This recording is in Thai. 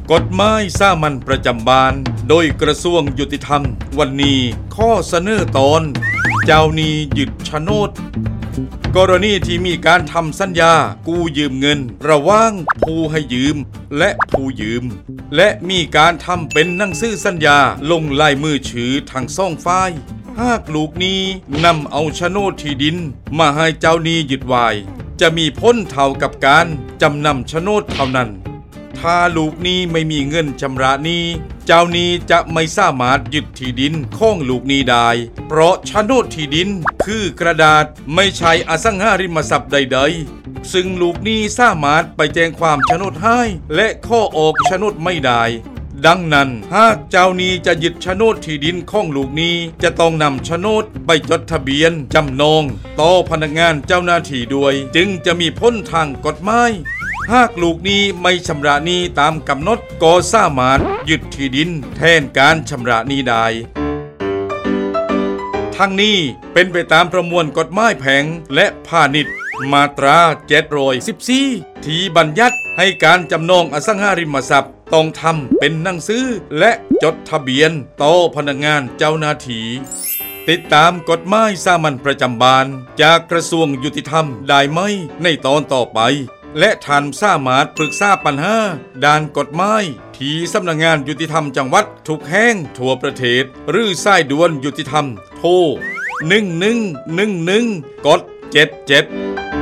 กฎหมายสามัญประจำบ้านโดยกระทรวงยุติธรรมวันนี้ข้อเสนอตอนเจ้าหนี้ยึดโฉนดกรณีที่มีการทำสัญญากู้ยืมเงินระหว่างผู้ให้ยืมและผู้ยืมและมีการทำเป็นหนังสือสัญญาลงลายมือถือทั้งสองฝ่ายหากลูกหนี้นำเอาโฉนดที่ดินมาให้เจ้าหนี้ยึดไว้จะมีผลเท่ากับการจำนำโฉนดเท่านั้นถ้าลูกหนี้ไม่มีเงินชำระหนี้เจ้าหนี้จะไม่สามารถยึดที่ดินของลูกหนี้ได้เพราะโฉนดที่ดินคือกระดาษไม่ใช่อสังหาริมทรัพย์ใดๆซึ่งลูกหนี้สามารถไปแจ้งความโฉนดให้และข้อออกโฉนดไม่ได้ดังนั้นหากเจ้าหนี้จะยึดโฉนดที่ดินของลูกหนี้จะต้องนำโฉนดไปจดทะเบียนจำนองต่อพนักงานเจ้าหน้าที่ด้วยจึงจะมีผลทางกฎหมายหากลูกหนี้ไม่ชำระหนี้ตามกำหนดก็สามารถยึดที่ดินแทนการชำระหนี้ได้ทั้งนี้เป็นไปตามประมวลกฎหมายแพ่งและพาณิชย์มาตรา714ที่บัญญัติให้การจำนองอสังหาริมทรัพย์ต้องทำเป็นหนังสือและจดทะเบียนต่อพนักงานเจ้าหน้าที่ติดตามกฎหมายสามัญประจำบ้านจากกระทรวงยุติธรรมได้ไหมในตอนต่อไปและท่านสามารถปรึกษาปัญหาด้านกฎหมายที่สำนักงานยุติธรรมจังหวัดทุกแห่งทั่วประเทศหรือสายด่วนยุติธรรมโทร1111กด77